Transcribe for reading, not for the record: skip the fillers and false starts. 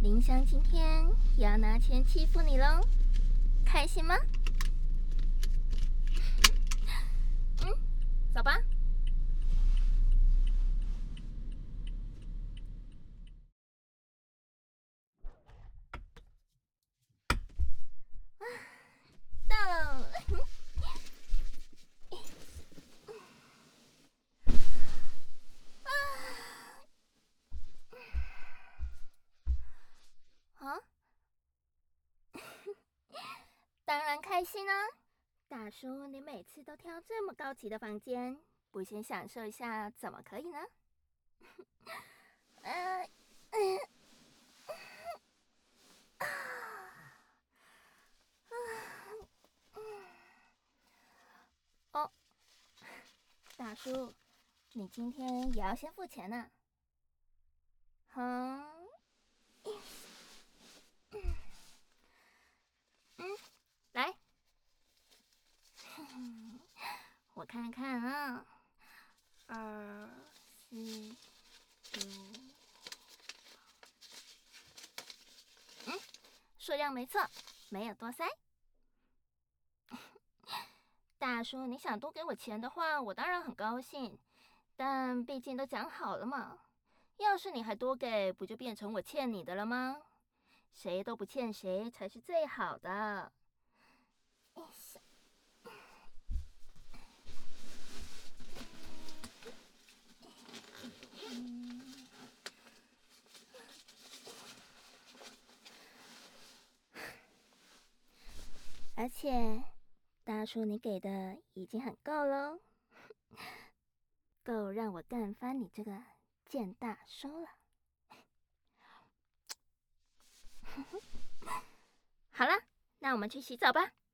林香今天也要拿钱欺负你喽，开心吗？走吧。到了。啊？当然开心啊！大叔，你每次都挑这么高级的房间，不先享受一下怎么可以呢？哦，大叔，你今天也要先付钱呢？来，我看看啊，2、4、5，数量没错，没有多塞。大叔，你想多给我钱的话，我当然很高兴，但毕竟都讲好了嘛。要是你还多给，不就变成我欠你的了吗？谁都不欠谁才是最好的。而且，大叔你给的已经很够喽，够让我干翻你这个贱大叔了。好了，那我们去洗澡吧。